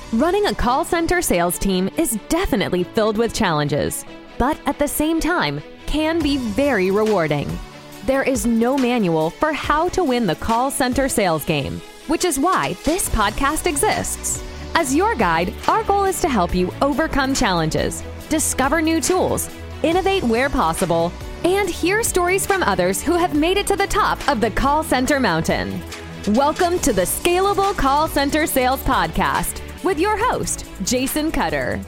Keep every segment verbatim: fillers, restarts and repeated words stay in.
Running a call center sales team is definitely filled with challenges, but at the same time, can be very rewarding. There is no manual for how to win the call center sales game, which is why this podcast exists. As your guide, our goal is to help you overcome challenges, discover new tools, innovate where possible, and hear stories from others who have made it to the top of the call center mountain. Welcome to the Scalable Call Center Sales Podcast with your host, Jason Cutter.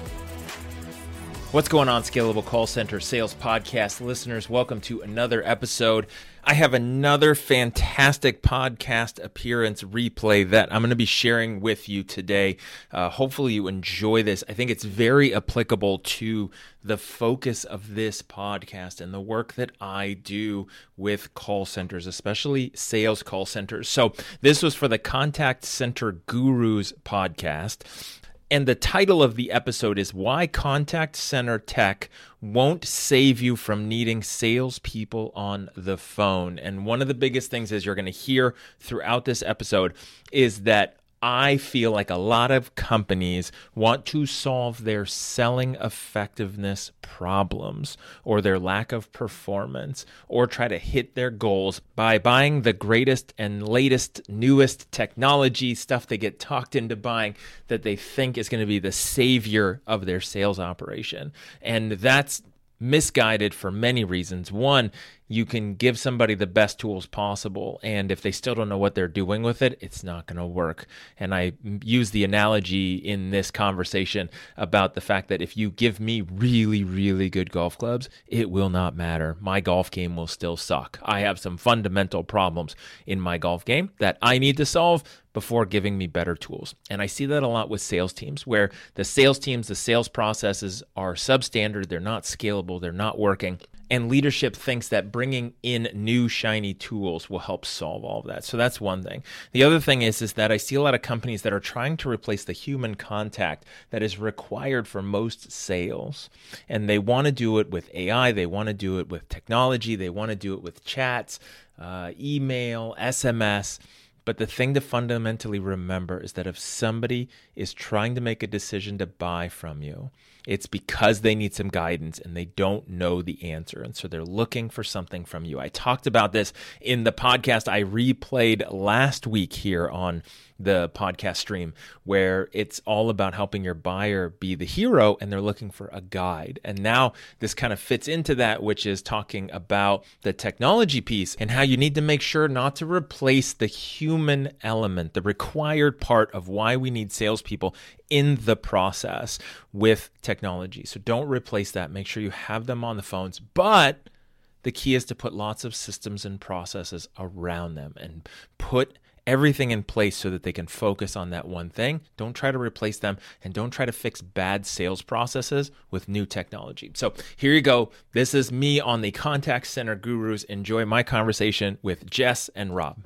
What's going on, Scalable Call Center Sales Podcast listeners? Welcome to another episode. I have another fantastic podcast appearance replay that I'm going to be sharing with you today. Uh, hopefully you enjoy this. I think it's very applicable to the focus of this podcast and the work that I do with call centers, especially sales call centers. So this was for the Contact Center Gurus podcast. And the title of the episode is Why Contact Center Tech Won't Save You from Needing Salespeople on the Phone. And one of the biggest things is you're going to hear throughout this episode is that I feel like a lot of companies want to solve their selling effectiveness problems or their lack of performance or try to hit their goals by buying the greatest and latest, newest technology, stuff they get talked into buying that they think is going to be the savior of their sales operation. And that's misguided for many reasons. One, you can give somebody the best tools possible, and if they still don't know what they're doing with it, it's not going to work. And I use the analogy in this conversation about the fact that if you give me really, really good golf clubs, it will not matter. My golf game will still suck. I have some fundamental problems in my golf game that I need to solve before giving me better tools. And I see that a lot with sales teams, where the sales teams, the sales processes are substandard, they're not scalable, they're not working. And leadership thinks that bringing in new shiny tools will help solve all of that. So that's one thing. The other thing is, is that I see a lot of companies that are trying to replace the human contact that is required for most sales. And they want to do it with A I. They want to do it with technology. They want to do it with chats, uh, email, S M S. But the thing to fundamentally remember is that if somebody is trying to make a decision to buy from you, it's because they need some guidance and they don't know the answer. And so they're looking for something from you. I talked about this in the podcast I replayed last week here on the podcast stream, where it's all about helping your buyer be the hero and they're looking for a guide. And now this kind of fits into that, which is talking about the technology piece and how you need to make sure not to replace the human element, the required part of why we need salespeople in the process with technology. So don't replace that. Make sure you have them on the phones, but the key is to put lots of systems and processes around them and put everything in place so that they can focus on that one thing. Don't try to replace them, and don't try to fix bad sales processes with new technology. So here you go. This is me on the Contact Center Gurus. Enjoy my conversation with Jess and Rob.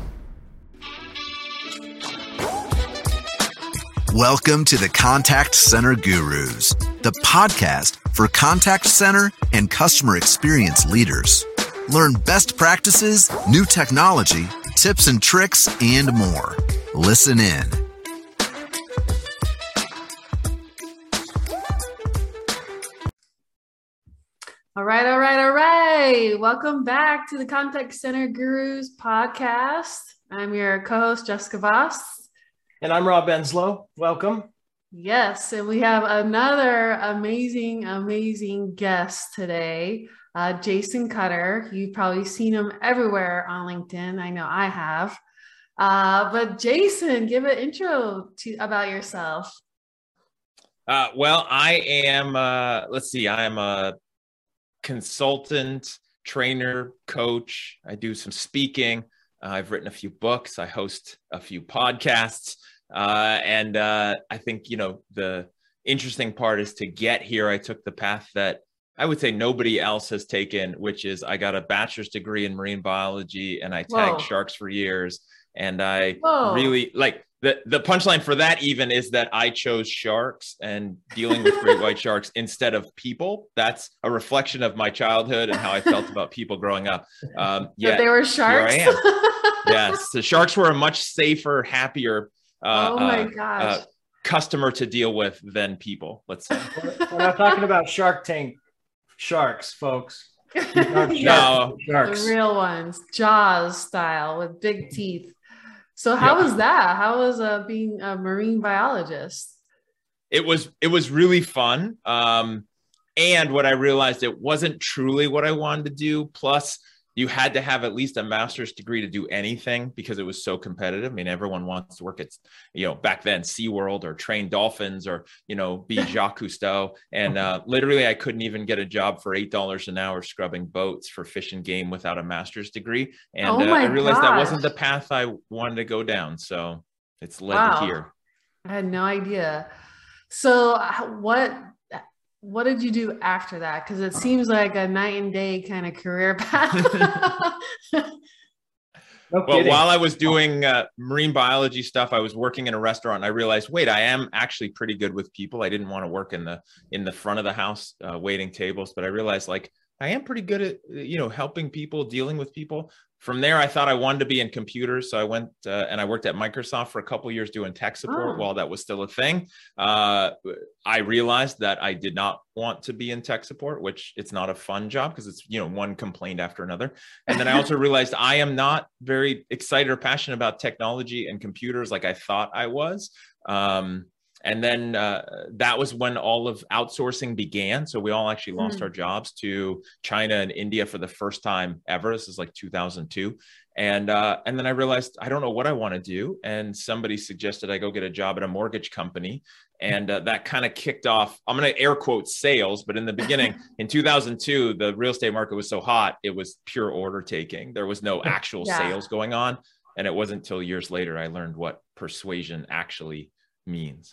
Welcome to the Contact Center Gurus, the podcast for contact center and customer experience leaders. Learn best practices, new technology, tips and tricks, and more. Listen in. All right, all right, all right. Welcome back to the Contact Center Gurus podcast. I'm your co-host, Jessica Voss. And I'm Rob Enslow. Welcome. Yes, and we have another amazing, amazing guest today, uh, Jason Cutter. You've probably seen him everywhere on LinkedIn. I know I have. Uh, but Jason, give an intro to about yourself. Uh, well, I am, uh, let's see, I am a consultant, trainer, coach. I do some speaking. Uh, I've written a few books. I host a few podcasts. Uh, and uh, I think, you know, the interesting part is to get here. I took the path that I would say nobody else has taken, which is I got a bachelor's degree in marine biology and I tagged Whoa. sharks for years. And I Whoa. really like the, the punchline for that even is that I chose sharks and dealing with great white sharks instead of people. That's a reflection of my childhood and how I felt about people growing up. Um, yeah, But they were sharks? Here I am. Yes. The sharks were a much safer, happier, uh, oh my uh, gosh. uh, customer to deal with than people, let's say. We're not talking about Shark Tank sharks, folks. No, sharks. The real ones, Jaws style with big teeth. So how Yeah. was that? How was uh, being a marine biologist? It was, it was really fun. Um, and what I realized, it wasn't truly what I wanted to do. Plus, you had to have at least a master's degree to do anything because it was so competitive. I mean, everyone wants to work at, you know, back then SeaWorld or train dolphins or, you know, be Jacques Cousteau. And uh, literally I couldn't even get a job for eight dollars an hour scrubbing boats for Fish and Game without a master's degree. And Oh uh, my I realized that gosh. wasn't the path I wanted to go down. So it's led Wow. to here. I had no idea. So uh, what what did you do after that? Because it seems like a night and day kind of career path. No Well, kidding. while I was doing uh, marine biology stuff, I was working in a restaurant and I realized, wait, I am actually pretty good with people. I didn't want to work in the in the front of the house uh, waiting tables, but I realized like I am pretty good at, you know, helping people, dealing with people. From there, I thought I wanted to be in computers. So I went uh, and I worked at Microsoft for a couple of years doing tech support Oh. while that was still a thing. Uh, I realized that I did not want to be in tech support, which it's not a fun job because it's, you know, one complaint after another. And then I also realized I am not very excited or passionate about technology and computers like I thought I was. Um, And then uh, that was when all of outsourcing began. So we all actually lost Mm. our jobs to China and India for the first time ever. This is like two thousand two. And uh, and then I realized I don't know what I want to do. And somebody suggested I go get a job at a mortgage company. And uh, that kind of kicked off, I'm going to air quote sales, but in the beginning, in two thousand two, the real estate market was so hot, it was pure order taking. There was no actual Yeah. sales going on. And it wasn't until years later I learned what persuasion actually means.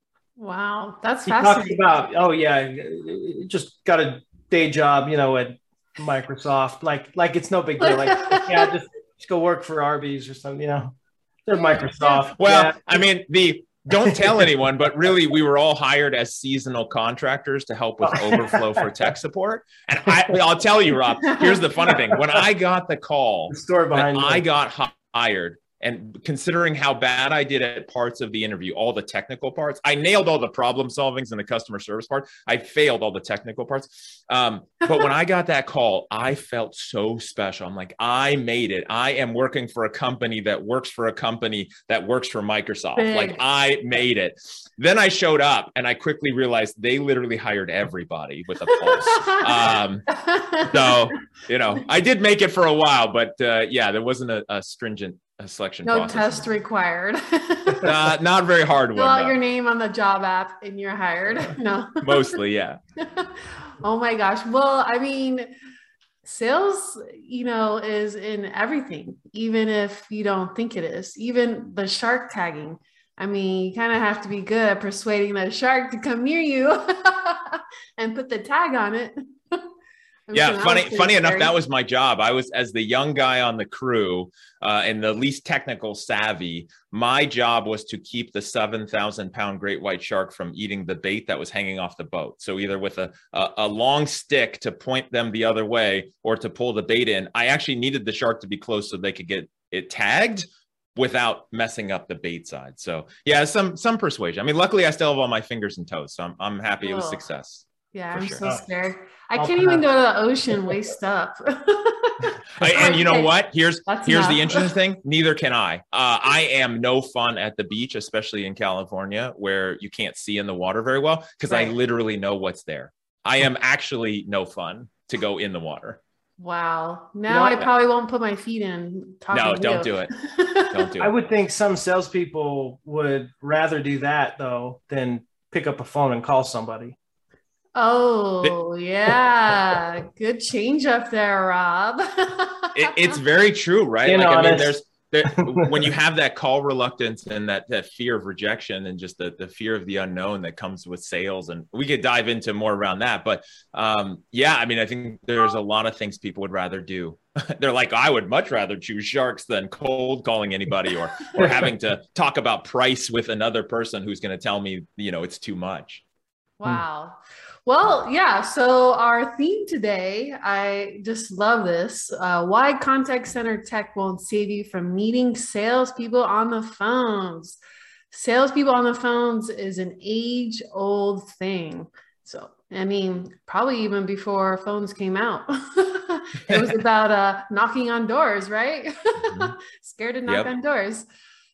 Wow, that's He talks fascinating. about, oh yeah, just got a day job, you know, at Microsoft, like like it's no big deal. Like, yeah, just, just go work for Arby's or something, you know. They're Microsoft. Well, Yeah. I mean, the don't tell anyone, but really, we were all hired as seasonal contractors to help with overflow for tech support. And I, I'll tell you, Rob, here's the funny thing: when I got the call, The story behind that I it. got hired. And considering how bad I did at parts of the interview, all the technical parts, I nailed all the problem solvings and the customer service part. I failed all the technical parts. Um, but when I got that call, I felt so special. I'm like, I made it. I am working for a company that works for a company that works for Microsoft. Big. Like I made it. Then I showed up and I quickly realized they literally hired everybody with a pulse. um, so, you know, I did make it for a while, but uh, yeah, there wasn't a, a stringent a selection No process. test required. Uh, not a very hard Fill one. out No. your name on the job app and you're hired. No. Mostly, yeah. Oh my gosh. Well, I mean, sales, you know, is in everything, even if you don't think it is. Even the shark tagging. I mean, you kind of have to be good at persuading the shark to come near you and put the tag on it. I'm Yeah, sure that funny. was pretty Funny enough, scary. that was my job. I was as the young guy on the crew uh, and the least technical savvy. My job was to keep the seven thousand pound great white shark from eating the bait that was hanging off the boat. So either with a, a a long stick to point them the other way or to pull the bait in. I actually needed the shark to be close so they could get it tagged without messing up the bait side. So yeah, some some persuasion. I mean, luckily I still have all my fingers and toes, so I'm I'm happy it was Cool. success. Yeah, for I'm sure. so scared. I I'll can't even pass. go to the ocean waist up. I- and you know what? Here's That's here's the enough. interesting thing. Neither can I. Uh, I am no fun at the beach, especially in California, where you can't see in the water very well, because I Right. literally know what's there. I am actually no fun to go in the water. Wow. know Now I what? probably won't put my feet in. talking No, to don't you. do it. Don't do I it. would think some salespeople would rather do that though than pick up a phone and call somebody. Oh, yeah. Good change up there, Rob. It, it's very true, right? Being like I mean, honest. there's there, when you have that call reluctance and that that fear of rejection and just the the fear of the unknown that comes with sales, and we could dive into more around that. But um, yeah, I mean, I think there's a lot of things people would rather do. They're like, I would much rather choose sharks than cold calling anybody or or having to talk about price with another person who's going to tell me, you know, it's too much. Wow. Well, yeah. So our theme today, I just love this. Uh, why contact center tech won't save you from meeting salespeople on the phones. salespeople on the phones is an age old thing. So, I mean, probably even before phones came out, it was about uh, knocking on doors, right? Mm-hmm. Scared to knock yep. on doors.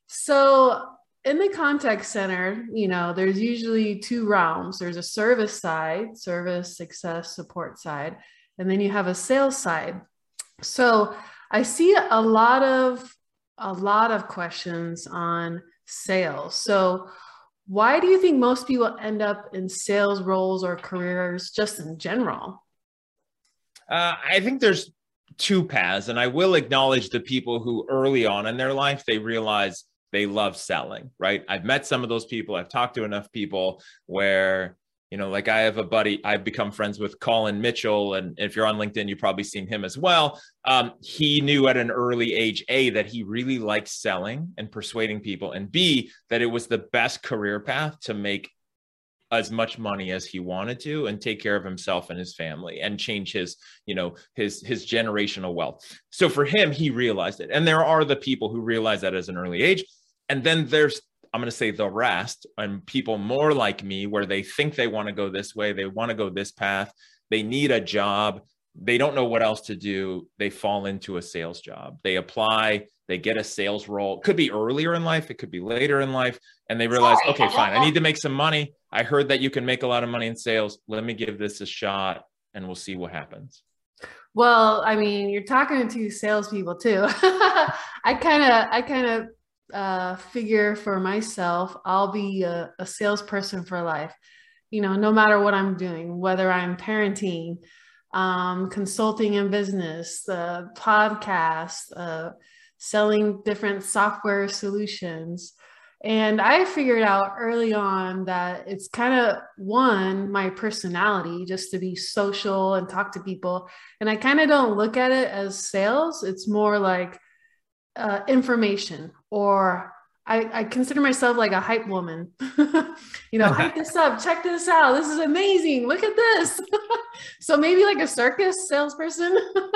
So in the contact center, you know, there's usually two realms. There's a service side, service, success, support side, and then you have a sales side. So I see a lot of, a lot of questions on sales. So why do you think most people end up in sales roles or careers just in general? Uh, I think there's two paths, and I will acknowledge the people who early on in their life, they realize they love selling, right? I've met some of those people. I've talked to enough people where, you know, like I have a buddy, I've become friends with Colin Mitchell. And if you're on LinkedIn, you've probably seen him as well. Um, he knew at an early age, A, that he really liked selling and persuading people, and B, that it was the best career path to make as much money as he wanted to and take care of himself and his family and change his, you know, his, his generational wealth. So for him, he realized it. And there are the people who realize that as an early age. And then there's, I'm going to say the rest, and people more like me, where they think they want to go this way. They want to go this path. They need a job. They don't know what else to do. They fall into a sales job. They apply, they get a sales role. It could be earlier in life. It could be later in life. And they realize, okay, fine, I need to make some money. I heard that you can make a lot of money in sales. Let me give this a shot and we'll see what happens. Well, I mean, you're talking to salespeople too. I kind of, I kind of, uh, figure for myself, I'll be a, a salesperson for life, you know, no matter what I'm doing, whether I'm parenting, um, consulting in business, uh, podcast, uh, selling different software solutions. And I figured out early on that it's kind of one, my personality, just to be social and talk to people. And I kind of don't look at it as sales. It's more like uh, information, or I, I consider myself like a hype woman. You know, hype this up, check this out. This is amazing. Look at this. So maybe like a circus salesperson.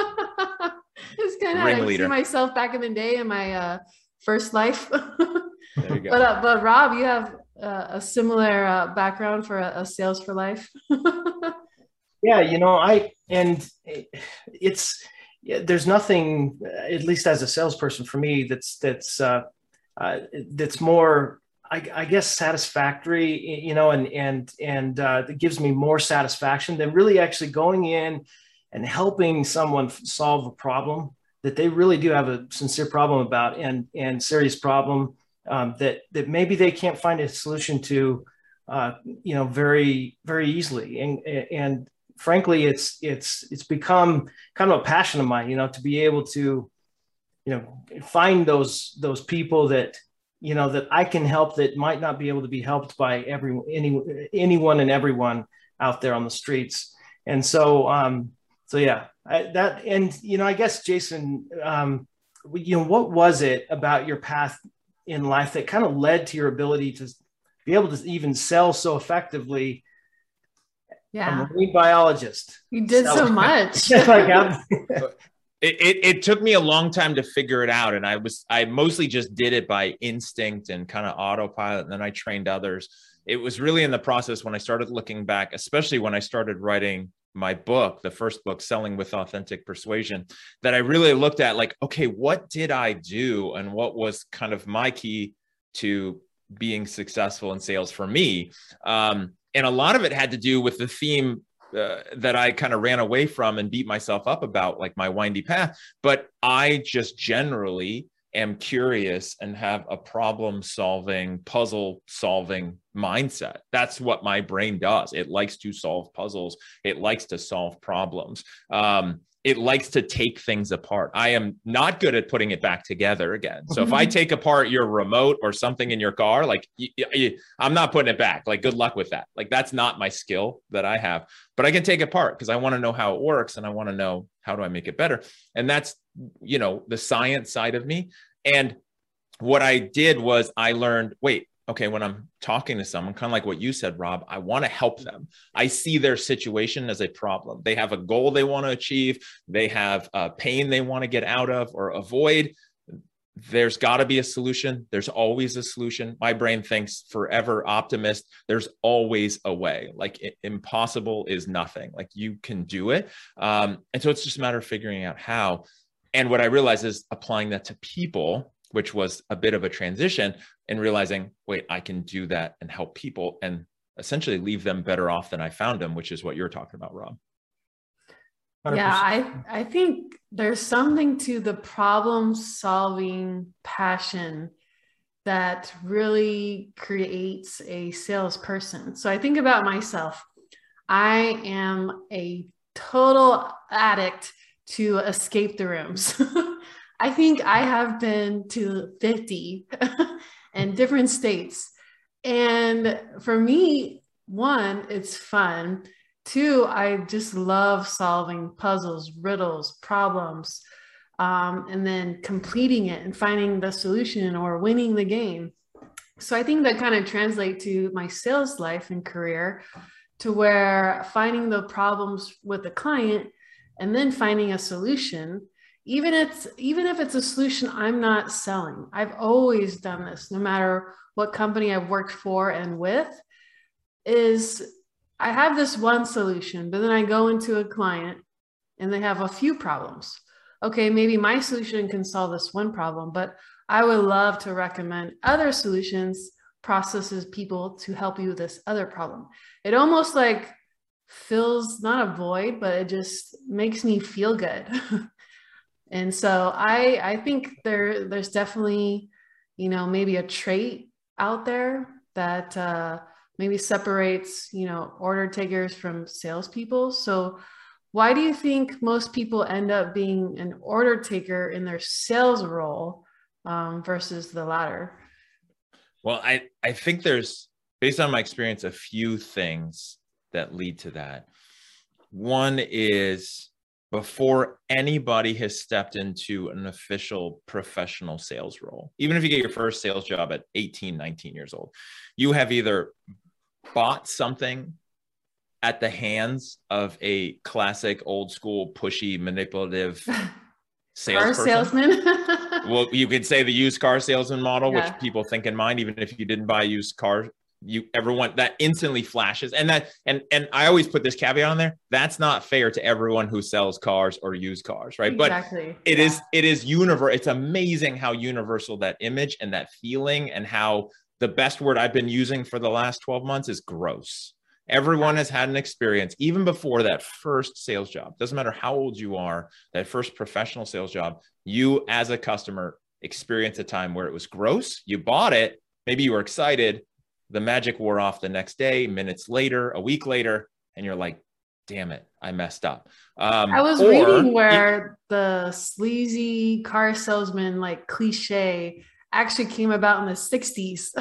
It's kind of how I see myself back in the day in my uh, first life. There you go. But, uh, but Rob, you have uh, a similar uh, background for a, a sales for life. Yeah, you know, I, and it's, yeah, there's nothing, at least as a salesperson for me, that's, that's, uh, uh, that's more, I, I guess, satisfactory, you know, and, and, and uh, it gives me more satisfaction than really actually going in and helping someone solve a problem that they really do have a sincere problem about, and, and serious problem. Um, that that maybe they can't find a solution to, uh, you know, very very easily, and and frankly, it's it's it's become kind of a passion of mine, you know, to be able to, you know, find those those people that, you know, that I can help that might not be able to be helped by every any anyone and everyone out there on the streets, and so um, so yeah, I, that and you know, I guess Jason, um, you know, what was it about your path in life that kind of led to your ability to be able to even sell so effectively? Yeah. A marine biologist. You did so much. like, it, it, it took me a long time to figure it out. And I was, I mostly just did it by instinct and kind of autopilot. And then I trained others. It was really in the process when I started looking back, especially when I started writing my book, the first book, Selling with Authentic Persuasion, that I really looked at like, okay, what did I do? And what was kind of my key to being successful in sales for me? Um, and a lot of it had to do with the theme uh, that I kind of ran away from and beat myself up about, like my windy path. But I just generally am curious and have a problem solving, puzzle solving mindset. That's what my brain does. It likes to solve puzzles. It likes to solve problems. Um, it likes to take things apart. I am not good at putting it back together again. So if I take apart your remote or something in your car, like you, you, I'm not putting it back. Like, good luck with that. Like, that's not my skill that I have, but I can take it apart because I want to know how it works. And I want to know, how do I make it better? And that's, you know, the science side of me. And what I did was I learned, wait, okay, when I'm talking to someone, kind of like what you said, Rob, I want to help them. I see their situation as a problem. They have a goal they want to achieve. They have a pain they want to get out of or avoid. there's got to be a solution. There's always a solution. My brain thinks forever optimist. There's always a way. Like it, impossible is nothing. Like you can do it. Um, and so it's just a matter of figuring out how. And what I realized is applying that to people, which was a bit of a transition, and realizing, wait, I can do that and help people and essentially leave them better off than I found them, which is what you're talking about, Rob. one hundred percent. Yeah, I, I think there's something to the problem solving passion that really creates a salesperson. So I think about myself. I am a total addict to escape the rooms. I think I have been to fifty in different states. And for me, one, it's fun. Two, I just love solving puzzles, riddles, problems, um, and then completing it and finding the solution or winning the game. So I think that kind of translates to my sales life and career, to where finding the problems with the client and then finding a solution, even if it's, even if it's a solution I'm not selling. I've always done this, no matter what company I've worked for and with, is I have this one solution, but then I go into a client and they have a few problems. Okay, maybe my solution can solve this one problem, but I would love to recommend other solutions, processes, people to help you with this other problem. It almost like fills not a void, but it just makes me feel good. And so I, I think there, there's definitely, you know, maybe a trait out there that uh, maybe separates, you know, order takers from salespeople. So why do you think most people end up being an order taker in their sales role um, versus the latter? Well, I, I think there's, based on my experience, a few things that lead to that. One is, before anybody has stepped into an official professional sales role, even if you get your first sales job at eighteen, nineteen years old, you have either bought something at the hands of a classic old school pushy manipulative salesperson. Car salesman. Well, you could say the used car salesman model, Yeah. which people think in mind, even if you didn't buy a used car, you everyone that instantly flashes. And that, and, and I always put this caveat on there. That's not fair to everyone who sells cars or used cars. Right. Exactly. But it Yeah. is, it is universal. It's amazing how universal that image and that feeling, and how the best word I've been using for the last twelve months is gross. Everyone has had an experience, even before that first sales job. Doesn't matter how old you are, that first professional sales job, you as a customer experienced a time where it was gross. You bought it. Maybe you were excited. The magic wore off the next day, minutes later, a week later, and you're like, damn it, I messed up. Um, I was or, reading where the sleazy car salesman, like cliche, actually came about in the sixties.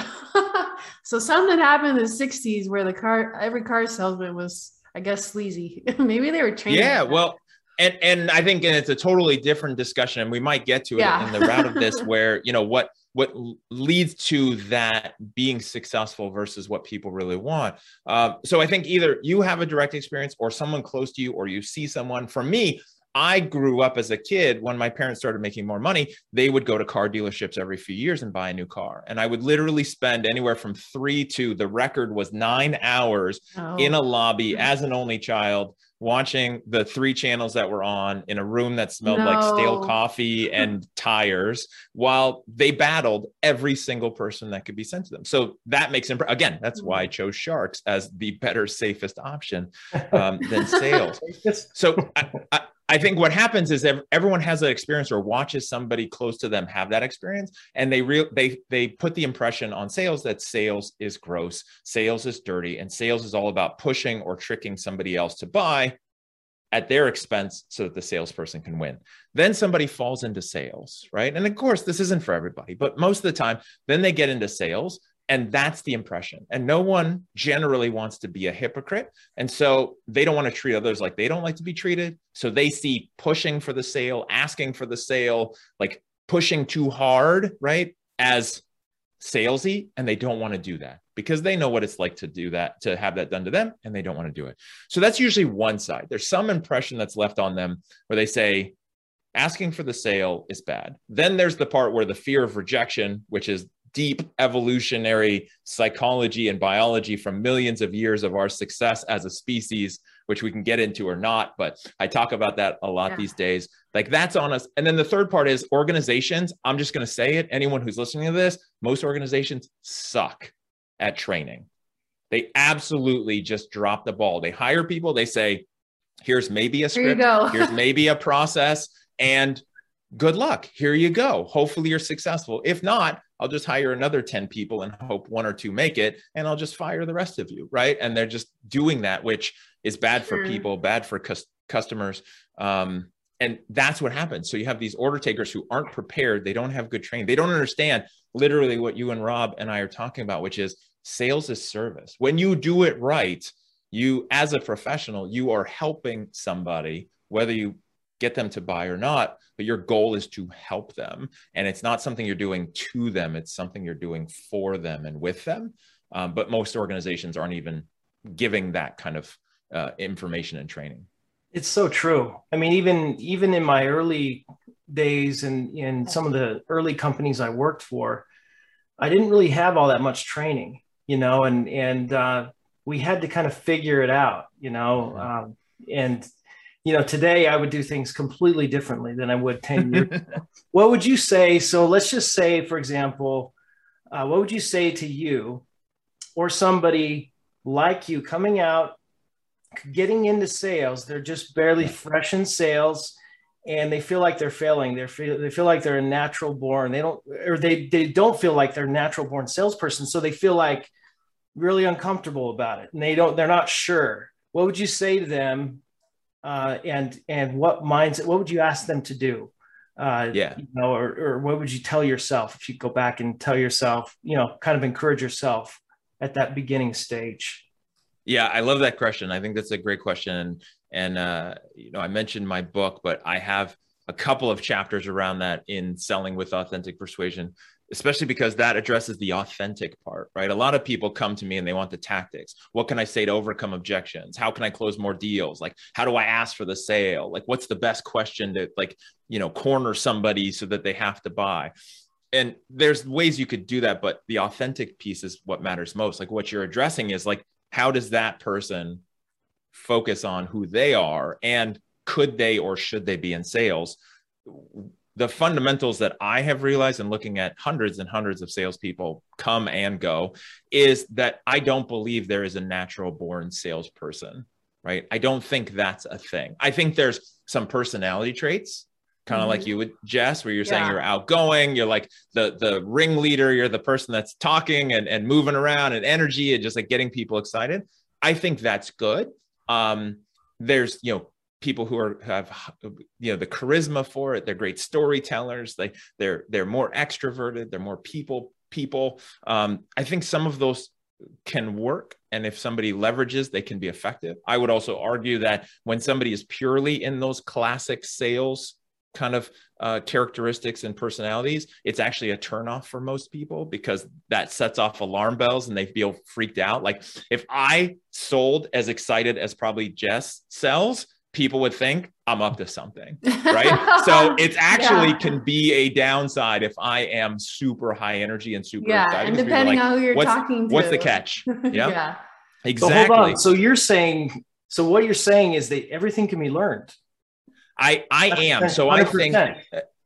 So something happened in the sixties where the car, every car salesman was, I guess, sleazy. Maybe they were trained. Yeah, like that. well, and and I think and it's a totally different discussion, and we might get to it Yeah. in the route of this, where, you know, what what leads to that being successful versus what people really want. Um, so I think either you have a direct experience, or someone close to you, or you see someone. For me, I grew up as a kid when my parents started making more money. They would go to car dealerships every few years and buy a new car. And I would literally spend anywhere from three to, the record was nine hours Oh. in a lobby as an only child, watching the three channels that were on in a room that smelled like stale No. coffee and tires, while they battled every single person that could be sent to them. So that makes, imp- again, that's why I chose Sharks as the better, safest option um, than sales. It's- So I, I, I think what happens is ev- everyone has that experience, or watches somebody close to them have that experience, and they real they they put the impression on sales that sales is gross, sales is dirty, and sales is all about pushing or tricking somebody else to buy at their expense so that the salesperson can win. Then somebody falls into sales, right? And of course, this isn't for everybody, but most of the time, then they get into sales. And that's the impression. And no one generally wants to be a hypocrite. And so they don't want to treat others like they don't like to be treated. So they see pushing for the sale, asking for the sale, like pushing too hard, right, as salesy. And they don't want to do that because they know what it's like to do that, to have that done to them, and they don't want to do it. So that's usually one side. There's some impression that's left on them where they say, Asking for the sale is bad. Then there's the part where the fear of rejection, which is deep evolutionary psychology and biology from millions of years of our success as a species, which we can get into or not, but I talk about that a lot yeah. these days. Like that's on us. And then the third part is organizations. I'm just going to say it. Anyone who's listening to this, most organizations suck at training. They absolutely just drop the ball. They hire people. They say, here's maybe a script. Here's maybe a process, and good luck. Here you go. Hopefully you're successful. If not, I'll just hire another ten people and hope one or two make it, and I'll just fire the rest of you, right? And they're just doing that, which is bad for people, bad for cus- customers. Um, and that's what happens. So you have these order takers who aren't prepared. They don't have good training. They don't understand literally what you and Rob and I are talking about, which is sales is service. When you do it right, you, as a professional, you are helping somebody, whether you get them to buy or not, but your goal is to help them. And it's not something you're doing to them. It's something you're doing for them and with them. Um, but most organizations aren't even giving that kind of uh, information and training. It's so true. I mean, even, even in my early days and in some of the early companies I worked for, I didn't really have all that much training, you know, and, and uh, we had to kind of figure it out, you know, um, and you know, today I would do things completely differently than I would ten years ago. What would you say? So let's just say, for example, uh, what would you say to you or somebody like you coming out, getting into sales? They're just barely fresh in sales and they feel like they're failing. They feel, they feel like they're a natural born. They don't, or they, they don't feel like they're a natural born salesperson. So they feel like really uncomfortable about it and they don't, they're not sure. What would you say to them? Uh, and and what mindset? What would you ask them to do? Uh, yeah, you know, or or what would you tell yourself if you go back and tell yourself, you know, kind of encourage yourself at that beginning stage? Yeah, I love that question. I think that's a great question. And and uh, you know, I mentioned my book, but I have a couple of chapters around that in Selling with Authentic Persuasion, especially because that addresses the authentic part, right? A lot of people come to me and they want the tactics. What can I say to overcome objections? How can I close more deals? Like, how do I ask for the sale? Like, what's the best question to, like, you know, corner somebody so that they have to buy? And there's ways you could do that, but the authentic piece is what matters most. Like, what you're addressing is like, how does that person focus on who they are? And could they or should they be in sales? The fundamentals that I have realized in looking at hundreds and hundreds of salespeople come and go is that I don't believe there is a natural born salesperson, right? I don't think that's a thing. I think there's some personality traits, kind of mm-hmm. like you would, Jess, where you're saying yeah. you're outgoing, you're like the, the ringleader, you're the person that's talking and, and moving around and energy and just like getting people excited. I think that's good. Um, there's, you know, people who are have you know the charisma for it. They're great storytellers. They they're they're more extroverted. They're more people people. Um, I think some of those can work, and if somebody leverages, they can be effective. I would also argue that when somebody is purely in those classic sales kind of uh, characteristics and personalities, it's actually a turnoff for most people because that sets off alarm bells and they feel freaked out. Like if I sold as excited as probably Jess sells, people would think I'm up to something, right? So it's actually yeah. can be a downside if I am super high energy and super yeah, excited. And depending like, on who you're what's, talking to. What's the catch? Yeah, yeah. exactly. So hold on. So you're saying, so what you're saying is that everything can be learned. I, I am. So I think, I,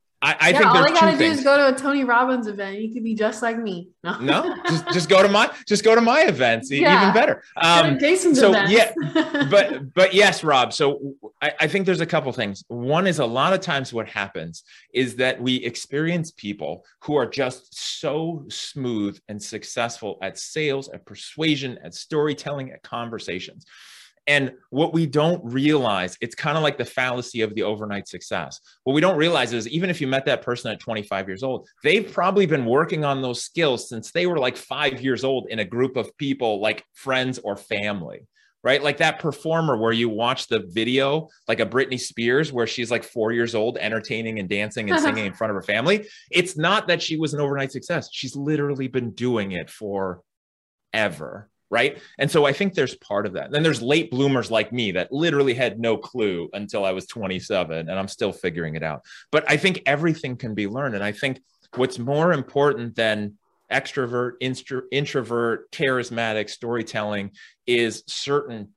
I yeah, think all there's I gotta two do things. is go to a Tony Robbins event. You could be just like me. No, no just, just go to my, just go to my events. Yeah. Even better. Um, Jason's so events. yeah, but, but yes, Rob. So I, I think there's a couple things. One is a lot of times what happens is that we experience people who are just so smooth and successful at sales, at persuasion, at storytelling, at conversations. And what we don't realize, it's kind of like the fallacy of the overnight success. What we don't realize is even if you met that person at twenty-five years old, they've probably been working on those skills since they were like five years old in a group of people like friends or family, right? Like that performer where you watch the video, like a Britney Spears, where she's like four years old, entertaining and dancing and singing in front of her family. It's not that she was an overnight success. She's literally been doing it for ever. right? And so I think there's part of that. Then there's late bloomers like me that literally had no clue until I was twenty-seven, and I'm still figuring it out. But I think everything can be learned. And I think what's more important than extrovert, instro- introvert, charismatic storytelling is certain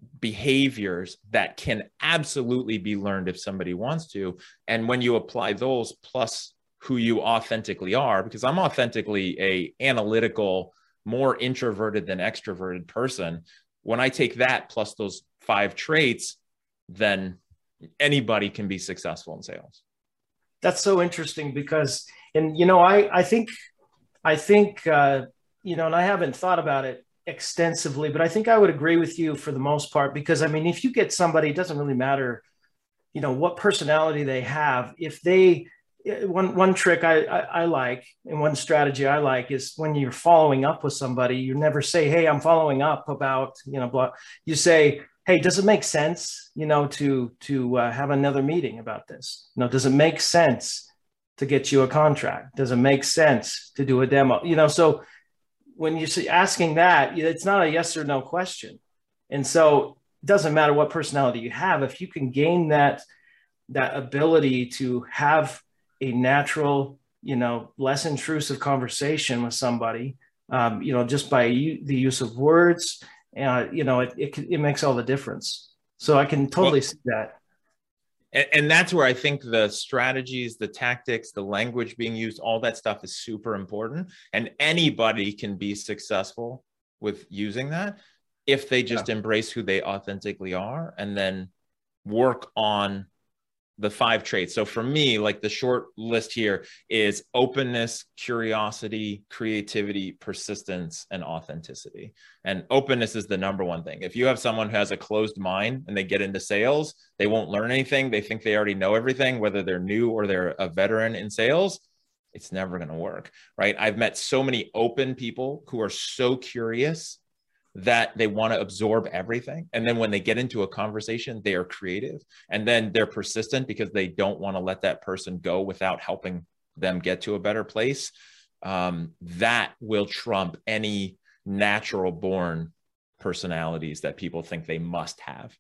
behaviors that can absolutely be learned if somebody wants to. And when you apply those plus who you authentically are, because I'm authentically a analytical, more introverted than extroverted person. When I take that plus those five traits, then anybody can be successful in sales. That's so interesting because, and you know, I, I think, I think, uh, you know, and I haven't thought about it extensively, but I think I would agree with you for the most part, because I mean, if you get somebody, it doesn't really matter, you know, what personality they have. If they, one, one trick I, I, I like, and one strategy I like is when you're following up with somebody, you never say, hey, I'm following up about, you know, blah. You say, hey, does it make sense, you know, to, to uh, have another meeting about this? You know, does it make sense to get you a contract? Does it make sense to do a demo? You know, so when you're asking that, it's not a yes or no question. And so it doesn't matter what personality you have. If you can gain that, that ability to have a natural, you know, less intrusive conversation with somebody, um, you know, just by u- the use of words, uh, you know, it, it, it makes all the difference. So I can totally well, see that. And, and that's where I think the strategies, the tactics, the language being used, all that stuff is super important. And anybody can be successful with using that if they just yeah. embrace who they authentically are and then work on the five traits. So for me, like the short list here is openness, curiosity, creativity, persistence, and authenticity. And openness is the number one thing. If you have someone who has a closed mind and they get into sales, they won't learn anything. They think they already know everything, whether they're new or they're a veteran in sales, it's never going to work, right? I've met so many open people who are so curious that they want to absorb everything. And then when they get into a conversation, they are creative, and then they're persistent because they don't want to let that person go without helping them get to a better place. Um, that will trump any natural born personalities that people think they must have.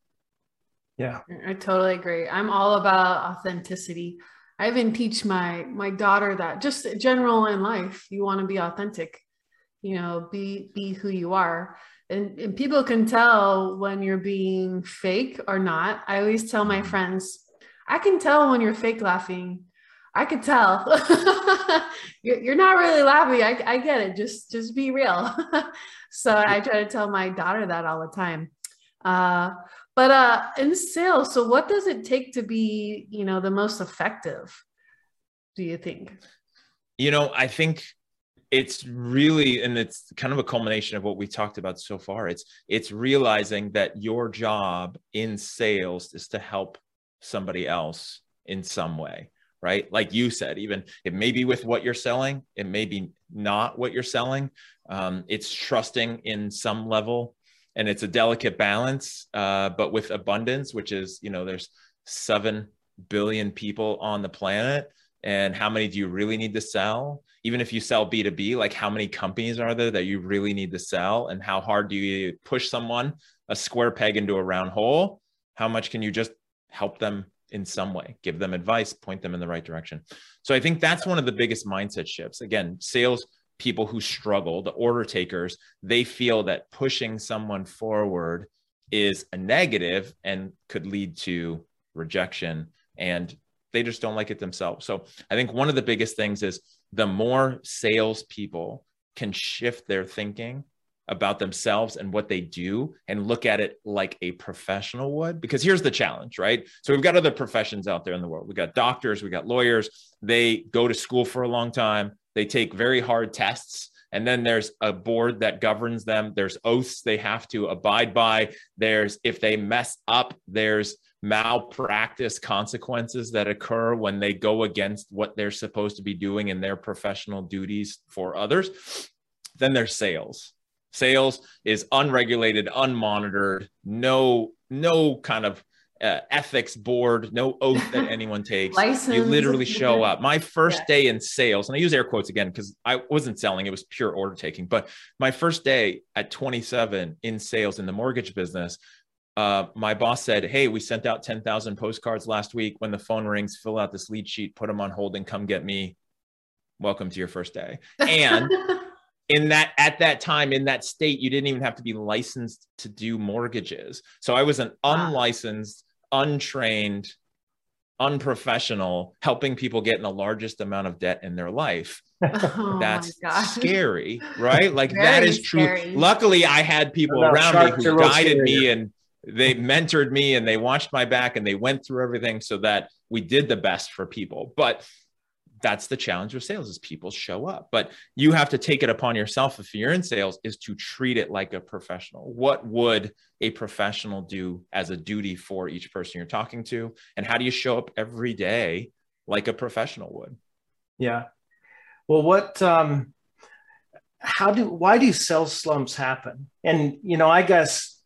Yeah, I totally agree. I'm all about authenticity. I even teach my, my daughter that just general in life, you want to be authentic, you know, be, be who you are. And, and people can tell when you're being fake or not. I always tell my friends, I can tell when you're fake laughing. I can tell. You're not really laughing. I, I get it. Just, just be real. So I try to tell my daughter that all the time. Uh, but uh, in sales, so what does it take to be, you know, the most effective, do you think? You know, I think it's really, and it's kind of a culmination of what we talked about so far. It's, it's realizing that your job in sales is to help somebody else in some way, right? Like you said, even it may be with what you're selling, it may be not what you're selling. Um, it's trusting in some level, and it's a delicate balance, uh, but with abundance, which is, you know, there's seven billion people on the planet. And how many do you really need to sell? Even if you sell B two B, like how many companies are there that you really need to sell? And how hard do you push someone a square peg into a round hole? How much can you just help them in some way, give them advice, point them in the right direction? So I think that's one of the biggest mindset shifts. Again, sales people who struggle, the order takers, they feel that pushing someone forward is a negative and could lead to rejection, and they just don't like it themselves. So I think one of the biggest things is the more salespeople can shift their thinking about themselves and what they do and look at it like a professional would, because here's the challenge, right? So we've got other professions out there in the world. We've got doctors, we've got lawyers. They go to school for a long time. They take very hard tests. And then there's a board that governs them. There's oaths they have to abide by. There's, if they mess up, there's malpractice consequences that occur when they go against what they're supposed to be doing in their professional duties for others. Then there's sales. Sales is unregulated, unmonitored, no, no kind of uh, ethics board, no oath that anyone takes. License. You literally show up. My first Yeah. day in sales, and I use air quotes again because I wasn't selling, it was pure order taking. But my first day at twenty-seven in sales in the mortgage business, uh, my boss said, hey, we sent out ten thousand postcards last week. When the phone rings, fill out this lead sheet, put them on hold and come get me. Welcome to your first day. And in that, at that time, in that state, you didn't even have to be licensed to do mortgages. So I was an unlicensed, untrained, unprofessional, helping people get in the largest amount of debt in their life. Oh That's my gosh. scary, right? Like Very that is true. scary. Luckily, I had people No, around sharks me are who real guided scary. me and they mentored me and they watched my back and they went through everything so that we did the best for people. But that's the challenge with sales is people show up, but you have to take it upon yourself if you're in sales is to treat it like a professional. What would a professional do as a duty for each person you're talking to? And how do you show up every day like a professional would? Yeah. Well, what, um, how do, why do sales slumps happen? And, you know, I guess,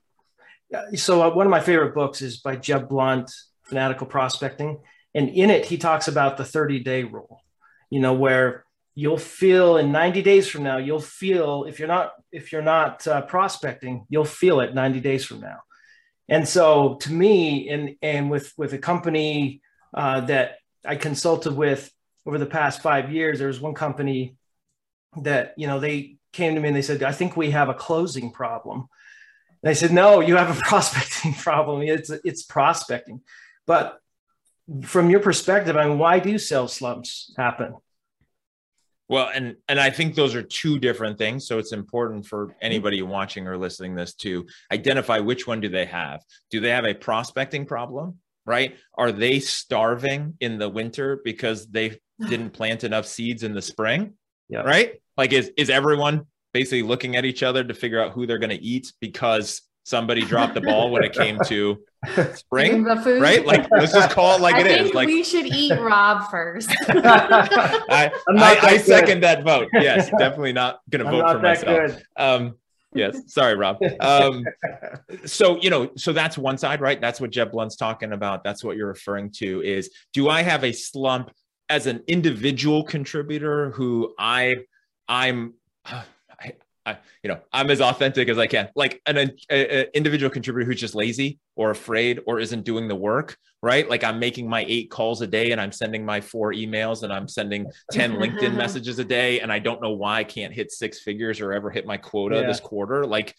so one of my favorite books is by Jeb Blunt, Fanatical Prospecting. And in it, he talks about the thirty day rule, you know, where you'll feel in ninety days from now, you'll feel if you're not, if you're not uh, prospecting, you'll feel it ninety days from now. And so to me, and, and with, with a company uh, that I consulted with over the past five years, there was one company that, you know, they came to me and they said, I think we have a closing problem. And I said, no, you have a prospecting problem. It's, it's prospecting. But from your perspective, I mean, why do sales slumps happen? Well, and and I think those are two different things. So it's important for anybody watching or listening this to identify which one do they have. Do they have a prospecting problem, right? Are they starving in the winter because they didn't plant enough seeds in the spring, Yeah. right? Like is, is everyone basically looking at each other to figure out who they're going to eat because somebody dropped the ball when it came to spring, The food. right? Like, let's just call it like I it think is. Like, we should eat Rob first. I, I'm not I, that I good. second that vote. Yes, definitely not going to I'm vote not for that myself. good. Um, yes, sorry, Rob. Um, so, you know, so that's one side, right? That's what Jeb Blunt's talking about. That's what you're referring to is, do I have a slump as an individual contributor who I, I'm, I, I, you know, I'm as authentic as I can, like an a, a individual contributor who's just lazy or afraid or isn't doing the work, right? Like I'm making my eight calls a day and I'm sending my four emails and I'm sending ten LinkedIn messages a day. And I don't know why I can't hit six figures or ever hit my quota Yeah. this quarter. Like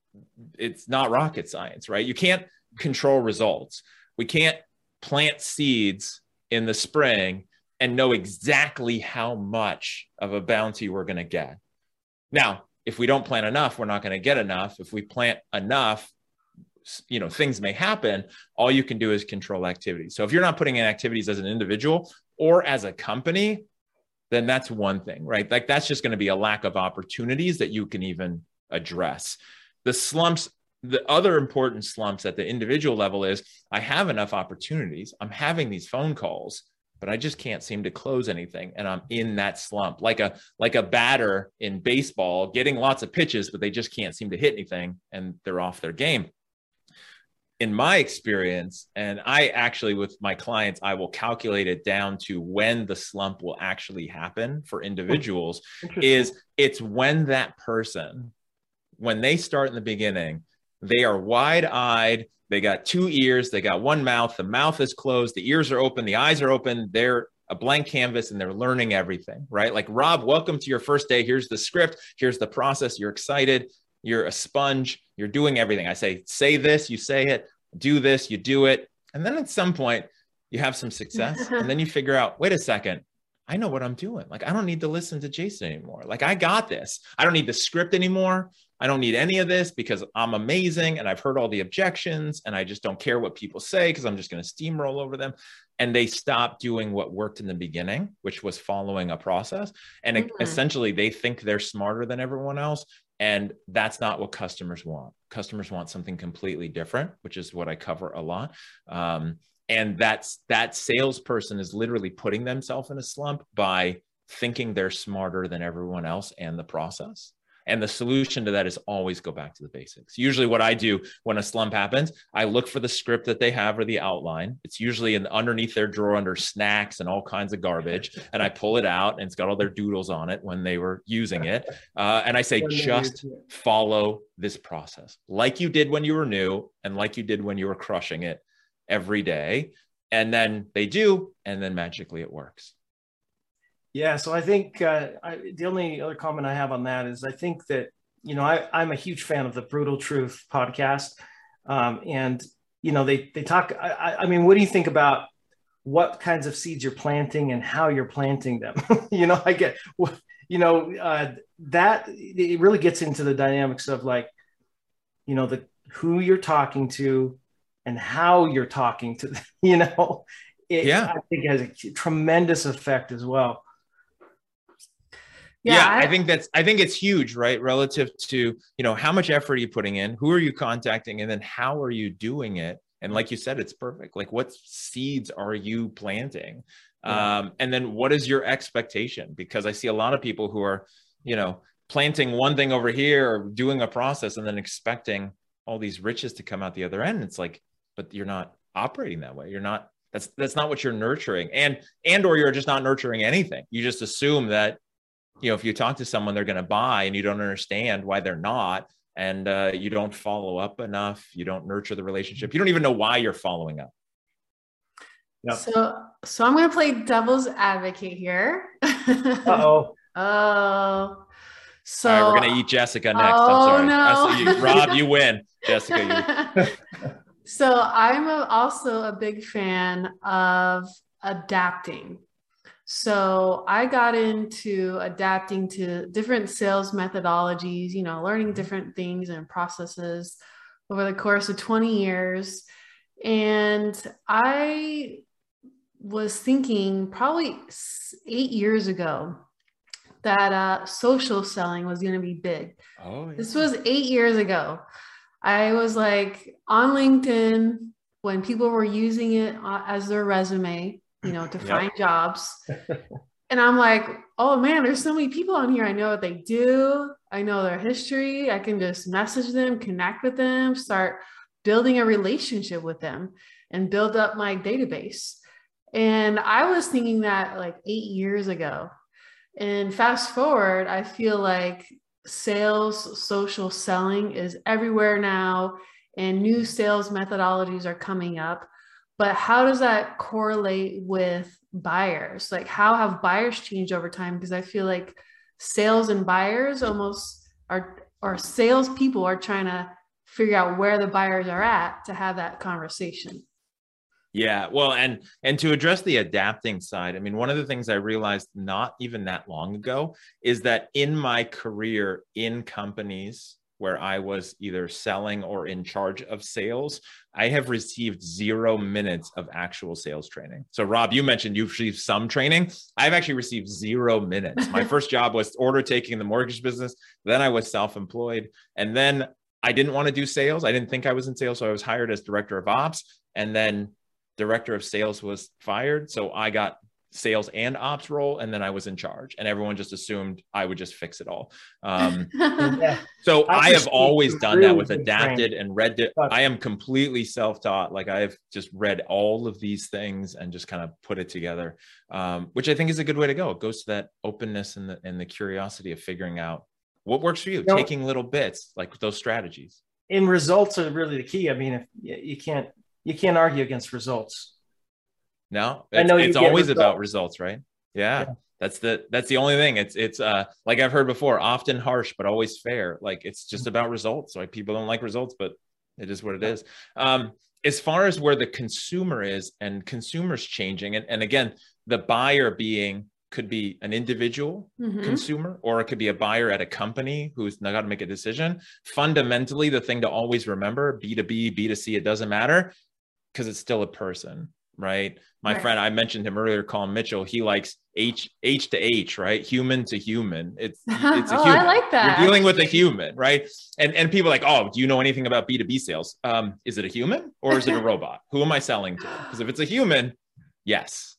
it's not rocket science, right? You can't control results. We can't plant seeds in the spring and know exactly how much of a bounty we're going to get. Now, if we don't plant enough, we're not going to get enough. If we plant enough, you know, things may happen. All you can do is control activity. So if you're not putting in activities as an individual or as a company, then that's one thing, right? Like that's just going to be a lack of opportunities that you can even address. The slumps, the other important slumps at the individual level is I have enough opportunities. I'm having these phone calls, but I just can't seem to close anything. And I'm in that slump, like a, like a batter in baseball, getting lots of pitches, but they just can't seem to hit anything and they're off their game. In my experience, and I actually, with my clients, I will calculate it down to when the slump will actually happen for individuals is it's when that person, when they start in the beginning, they are wide-eyed, they got two ears, they got one mouth, the mouth is closed, the ears are open, the eyes are open, they're a blank canvas and they're learning everything, right? Like, Rob, welcome to your first day. Here's the script. Here's the process. You're excited. You're a sponge. You're doing everything. I say, say this, you say it, do this, you do it. And then at some point you have some success and then you figure out, wait a second, I know what I'm doing. Like, I don't need to listen to Jason anymore. Like, I got this. I don't need the script anymore. I don't need any of this because I'm amazing. And I've heard all the objections and I just don't care what people say because I'm just going to steamroll over them. And they stop doing what worked in the beginning, which was following a process. And mm-hmm. essentially they think they're smarter than everyone else. And that's not what customers want. Customers want something completely different, which is what I cover a lot. Um, and that's that salesperson is literally putting themselves in a slump by thinking they're smarter than everyone else and the process. And the solution to that is always go back to the basics. Usually what I do when a slump happens, I look for the script that they have or the outline. It's usually in underneath their drawer under snacks and all kinds of garbage. And I pull it out and it's got all their doodles on it when they were using it. Uh, and I say, just follow this process like you did when you were new and like you did when you were crushing it every day. And then they do, and then magically it works. Yeah, so I think uh, I, the only other comment I have on that is I think that, you know, I, I'm a huge fan of the Brutal Truth podcast. Um, and, you know, they they talk, I, I mean, what do you think about what kinds of seeds you're planting and how you're planting them? you know, I get, you know, uh, that it really gets into the dynamics of like, you know, the who you're talking to and how you're talking to them, you know, it, yeah. I think it has a tremendous effect as well. Yeah, yeah, I think that's, I think it's huge, right? Relative to, you know, how much effort are you putting in? Who are you contacting? And then how are you doing it? And like you said, it's perfect. Like what seeds are you planting? Yeah. Um, and then what is your expectation? Because I see a lot of people who are, you know, planting one thing over here or doing a process and then expecting all these riches to come out the other end. It's like, but you're not operating that way. You're not, that's, that's not what you're nurturing. And, and, or you're just not nurturing anything. You just assume that, you know, if you talk to someone, they're going to buy and you don't understand why they're not. And uh, you don't follow up enough. You don't nurture the relationship. You don't even know why you're following up. Yep. So, so I'm going to play devil's advocate here. Uh-oh. Oh, so all right, we're going to eat Jessica next. Oh, I'm sorry. no. You, Rob, you win. Jessica, you So I'm a, also a big fan of adapting. So I got into adapting to different sales methodologies, you know, learning different things and processes over the course of twenty years. And I was thinking probably eight years ago that uh, social selling was going to be big. Oh, yeah. This was eight years ago. I was like on LinkedIn when people were using it as their resume, you know, to yep. find jobs. And I'm like, oh man, there's so many people on here. I know what they do. I know their history. I can just message them, connect with them, start building a relationship with them and build up my database. And I was thinking that like eight years ago. And fast forward, I feel like sales, social selling is everywhere now, and new sales methodologies are coming up. But how does that correlate with buyers? Like, how have buyers changed over time? Because I feel like sales and buyers almost are, or salespeople are trying to figure out where the buyers are at to have that conversation. Yeah, well, and and to address the adapting side, I mean, one of the things I realized not even that long ago is that in my career in companies where I was either selling or in charge of sales, I have received zero minutes of actual sales training. So Rob, you mentioned you've received some training. I've actually received zero minutes. My first job was order taking in the mortgage business. Then I was self-employed. And then I didn't want to do sales. I didn't think I was in sales. So I was hired as director of ops. And then director of sales was fired. So I got sales and ops role, and then I was in charge, and everyone just assumed I would just fix it all. Um, yeah. So I, I have always done that with adapted and read it. I am completely self-taught. Like I've just read all of these things and just kind of put it together, um, which I think is a good way to go. It goes to that openness and the, and the curiosity of figuring out what works for you, you taking know, little bits like those strategies. And results are really the key. I mean, if you can't, you can't argue against results. No, it's, it's always results. about results, right? Yeah, yeah. That's the, that's the only thing. It's, it's uh, like I've heard before, often harsh, but always fair. Like it's just about results. Right? People don't like results, but it is what it is. Um, as far as where the consumer is and consumers changing, and, and again, the buyer being, could be an individual mm-hmm. consumer, or it could be a buyer at a company who's now got to make a decision. Fundamentally, the thing to always remember, B to B, B to C, it doesn't matter, because it's still a person. Right. My right. friend, I mentioned him earlier, Colin Mitchell, he likes H, H to H, right? Human to human. It's, it's a oh, human. I like that. You're dealing with a human, right? And, and people are like, oh, do you know anything about B to B sales? Um, is it a human or is it a robot? Who am I selling to? Because if it's a human, yes.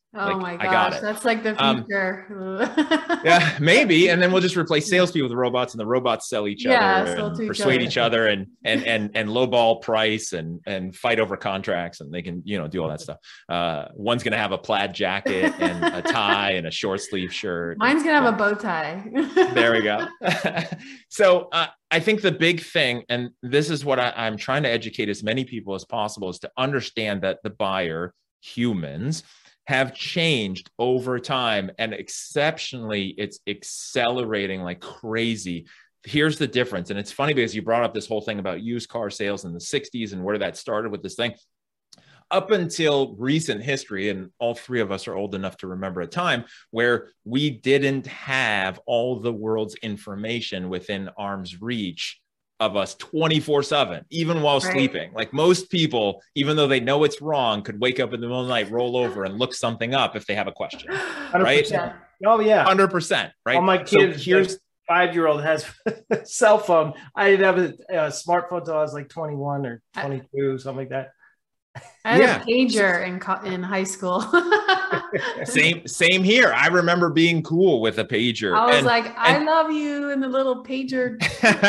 Oh like, my I got gosh, it. that's like the Um, future. yeah, maybe. And then we'll just replace salespeople with robots, and the robots sell each Yeah, other sell and to each persuade other. each other and and and and lowball price and and fight over contracts, and they can, you know, do all that stuff. Uh, one's gonna have a plaid jacket and a tie and a short sleeve shirt. Mine's gonna have yeah. a bow tie. There we go. So uh, I think the big thing, and this is what I, I'm trying to educate as many people as possible, is to understand that the buyer, humans, have changed over time, and exceptionally, it's accelerating like crazy. Here's the difference. And it's funny because you brought up this whole thing about used car sales in the sixties and where that started with this thing. Up until recent history, and all three of us are old enough to remember a time where we didn't have all the world's information within arm's reach of us twenty-four seven, even while Right. sleeping. Like most people, even though they know it's wrong, could wake up in the middle of the night, roll over and look something up if they have a question. Right? Yeah. Oh yeah. one hundred percent, right? All my So kids, here's like, five-year-old has a cell phone. I didn't have a, a smartphone until I was like twenty-one or twenty-two, something like that. I had Yeah. a pager in co- in high school. same same here. I remember being cool with a pager. I was And- like, I and- love you in the little pager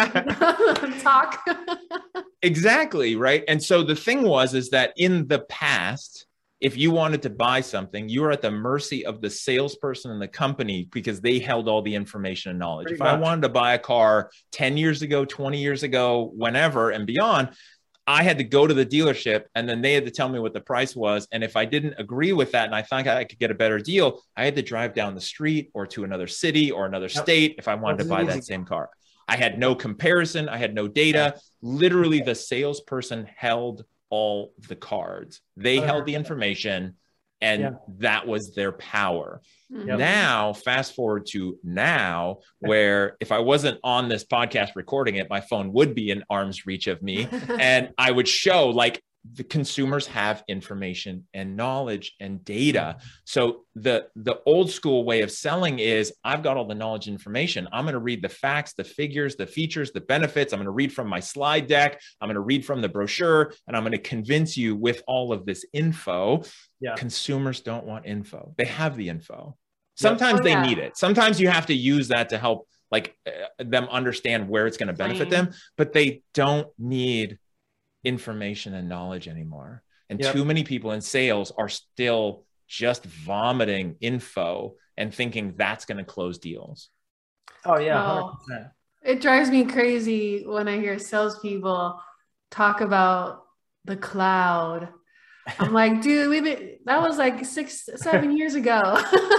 talk. Exactly, right? And so the thing was, is that in the past, if you wanted to buy something, you were at the mercy of the salesperson in the company because they held all the information and knowledge. Pretty if I much. wanted to buy a car ten years ago, twenty years ago, whenever and beyond, I had to go to the dealership and then they had to tell me what the price was. And if I didn't agree with that and I thought I could get a better deal, I had to drive down the street or to another city or another Yep. state if I wanted to Wasn't buy easy. that same car. I had no comparison. I had no data. Literally, the salesperson held all the cards. They held the information, and Yeah. that was their power. Mhm. Now, fast forward to now, where if I wasn't on this podcast recording it, my phone would be in arm's reach of me, and I would show like the consumers have information and knowledge and data. So the the old school way of selling is I've got all the knowledge and information. I'm going to read the facts, the figures, the features, the benefits. I'm going to read from my slide deck. I'm going to read from the brochure, and I'm going to convince you with all of this info. Yeah. Consumers don't want info. They have the info. Sometimes Oh, they yeah. need it. Sometimes you have to use that to help like uh, them understand where it's going to benefit Explain. them, but they don't need information and knowledge anymore. And Yep. too many people in sales are still just vomiting info and thinking that's going to close deals. Oh yeah, Oh. one hundred percent. It drives me crazy when I hear salespeople talk about the cloud. I'm like, dude, we've been, that was like six, seven years ago.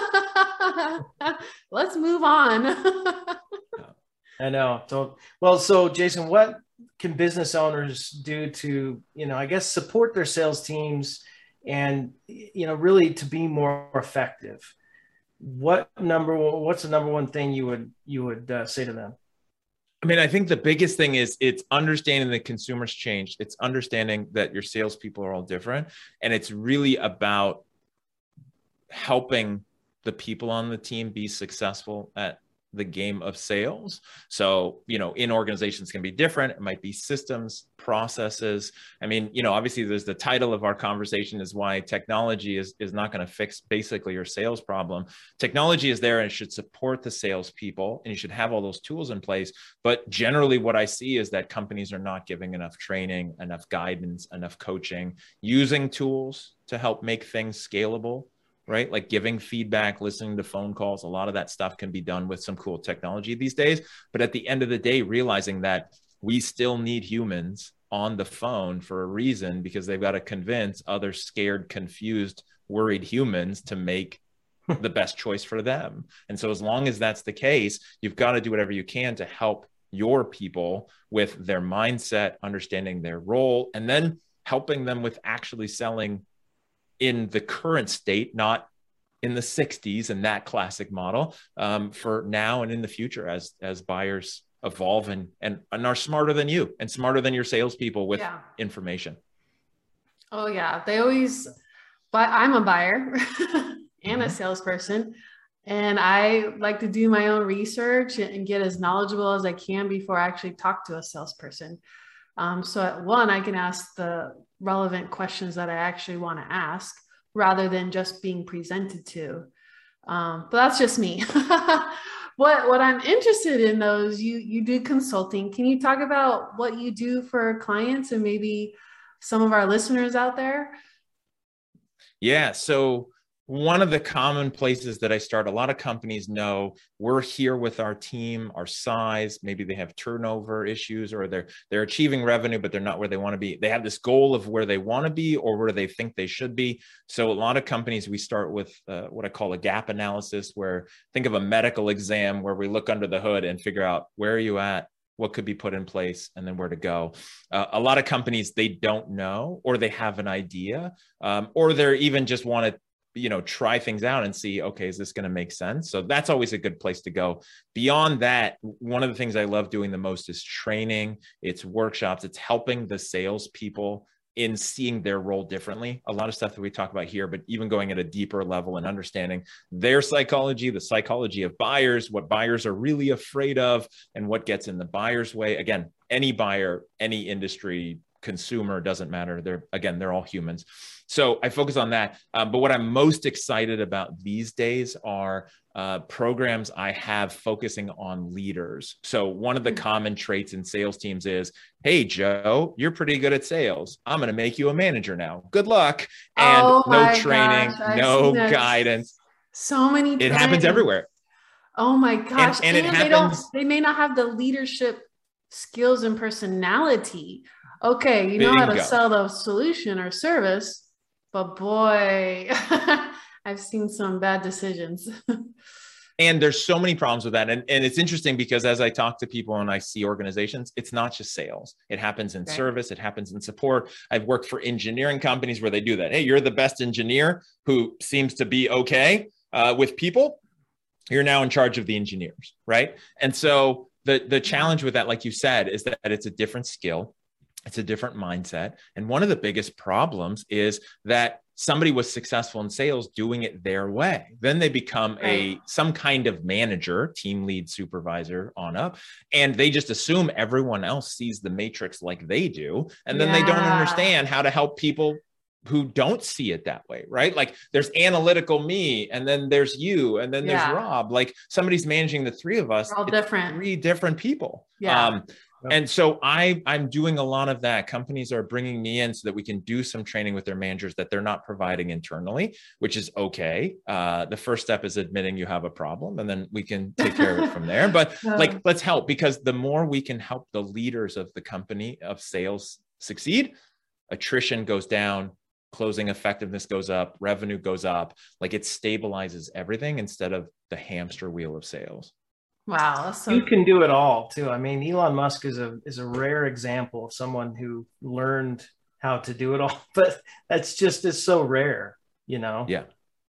Let's move on. I know. So, well, so Jason, what can business owners do to, you know, I guess support their sales teams and, you know, really to be more effective? What number, what's the number one thing you would, you would uh, say to them? I mean, I think the biggest thing is it's understanding that consumers change. It's understanding that your salespeople are all different. And it's really about helping the people on the team be successful at the game of sales. So, you know, in organizations can be different. It might be systems, processes. I mean, you know, obviously there's the title of our conversation is why technology is, is not going to fix basically your sales problem. Technology is there and it should support the salespeople and you should have all those tools in place. But generally what I see is that companies are not giving enough training, enough guidance, enough coaching, using tools to help make things scalable. Right? Like giving feedback, listening to phone calls, a lot of that stuff can be done with some cool technology these days. But at the end of the day, realizing that we still need humans on the phone for a reason, because they've got to convince other scared, confused, worried humans to make the best choice for them. And so as long as that's the case, you've got to do whatever you can to help your people with their mindset, understanding their role, and then helping them with actually selling in the current state, not in the sixties and that classic model, um, for now and in the future as as buyers evolve and, and and are smarter than you and smarter than your salespeople with Yeah. information. Oh yeah, they always, but I'm a buyer and a Mhm. salesperson, and I like to do my own research and get as knowledgeable as I can before I actually talk to a salesperson. Um, so at one, I can ask the relevant questions that I actually want to ask. rather than just being presented to. Um, but that's just me. What what I'm interested in though is you you do consulting. Can you talk about what you do for clients and maybe some of our listeners out there? Yeah. So one of the common places that I start, a lot of companies know we're here with our team, our size, maybe they have turnover issues or they're they're achieving revenue, but they're not where they want to be. They have this goal of where they want to be or where they think they should be. So a lot of companies, we start with uh, what I call a gap analysis, where think of a medical exam where we look under the hood and figure out where are you at, what could be put in place, and then where to go. Uh, a lot of companies, they don't know, or they have an idea, um, or they're even just want to you know, try things out and see, okay, is this going to make sense? So that's always a good place to go. Beyond that, one of the things I love doing the most is training. It's workshops. It's helping the salespeople in seeing their role differently. A lot of stuff that we talk about here, but even going at a deeper level and understanding their psychology, the psychology of buyers, what buyers are really afraid of, and what gets in the buyer's way. Again, any buyer, any industry, consumer, doesn't matter. They're, again, they're all humans. So I focus on that. Um, but what I'm most excited about these days are uh, programs I have focusing on leaders. So one of the common traits in sales teams is, hey, Joe, you're pretty good at sales. I'm going to make you a manager now. Good luck. And oh no training, gosh, no guidance. So many times. It happens everywhere. Oh my gosh. And, and, and it they happens. don't, they may not have the leadership skills and personality. Okay, you know Bingo. how to sell the solution or service, but boy, I've seen some bad decisions. And there's so many problems with that. And, and it's interesting because as I talk to people and I see organizations, it's not just sales. It happens in okay. service. It happens in support. I've worked for engineering companies where they do that. Hey, you're the best engineer who seems to be okay uh, with people. You're now in charge of the engineers, right? And so the, the challenge with that, like you said, is that it's a different skill. It's a different mindset. And one of the biggest problems is that somebody was successful in sales doing it their way. Then they become a some kind of manager, team lead, supervisor on up, and they just assume everyone else sees the matrix like they do. And then yeah. they don't understand how to help people who don't see it that way, right? Like there's analytical me, and then there's you, and then there's yeah. Rob. Like somebody's managing the three of us. We're all different. Three different people. Yeah. Um, And so I, I'm doing a lot of that. Companies are bringing me in so that we can do some training with their managers that they're not providing internally, which is okay. Uh, the first step is admitting you have a problem, and then we can take care of it from there. But um, like, let's help, because the more we can help the leaders of the company of sales succeed, attrition goes down, closing effectiveness goes up, revenue goes up. Like it stabilizes everything instead of the hamster wheel of sales. Wow. That's so you can do it all too. I mean, Elon Musk is a, is a rare example of someone who learned how to do it all, but that's just, is so rare, you know? Yeah.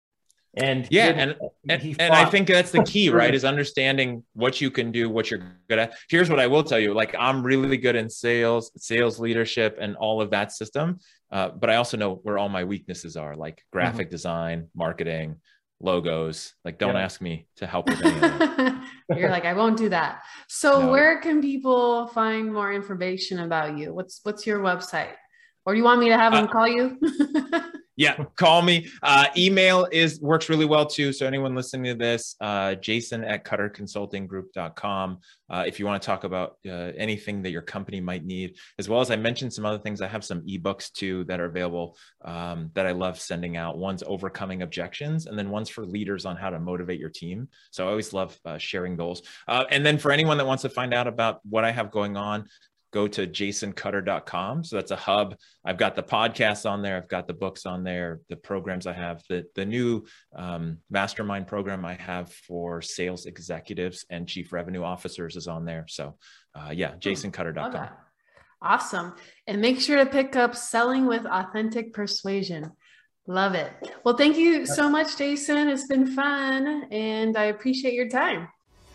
And yeah. it, and, and, and I think that's the key, right? Is understanding what you can do, what you're good at. Here's what I will tell you. Like I'm really good in sales, sales leadership, and all of that system. Uh, but I also know where all my weaknesses are, like graphic mm-hmm. design, marketing, logos. Like, don't yeah. ask me to help with any of that. You're like, I won't do that. So No. where can people find more information about you? What's, what's your website? Or do you want me to have them Uh, call you? Yeah, call me. Uh, email is works really well too. So anyone listening to this, uh, Jason at cutter consulting group dot com. Uh, if you want to talk about uh, anything that your company might need, as well as I mentioned some other things. I have some ebooks too that are available um, that I love sending out. One's overcoming objections, and then one's for leaders on how to motivate your team. So I always love uh, sharing those. Uh, and then for anyone that wants to find out about what I have going on, go to jason cutter dot com. So that's a hub. I've got the podcasts on there. I've got the books on there, the programs I have, the, the new um, mastermind program I have for sales executives and chief revenue officers is on there. So uh, yeah, jason cutter dot com. Awesome. And make sure to pick up Selling with Authentic Persuasion. Love it. Well, thank you so much, Jason. It's been fun, and I appreciate your time.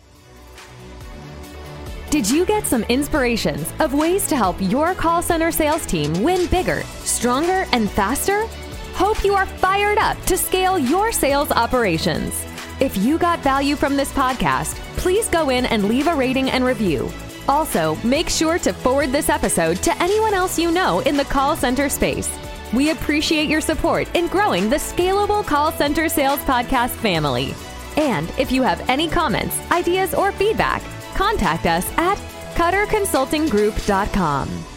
Did you get some inspirations of ways to help your call center sales team win bigger, stronger, and faster? Hope you are fired up to scale your sales operations. If you got value from this podcast, please go in and leave a rating and review. Also, make sure to forward this episode to anyone else you know in the call center space. We appreciate your support in growing the Scalable Call Center Sales Podcast family. And if you have any comments, ideas, or feedback, contact us at cutter consulting group dot com.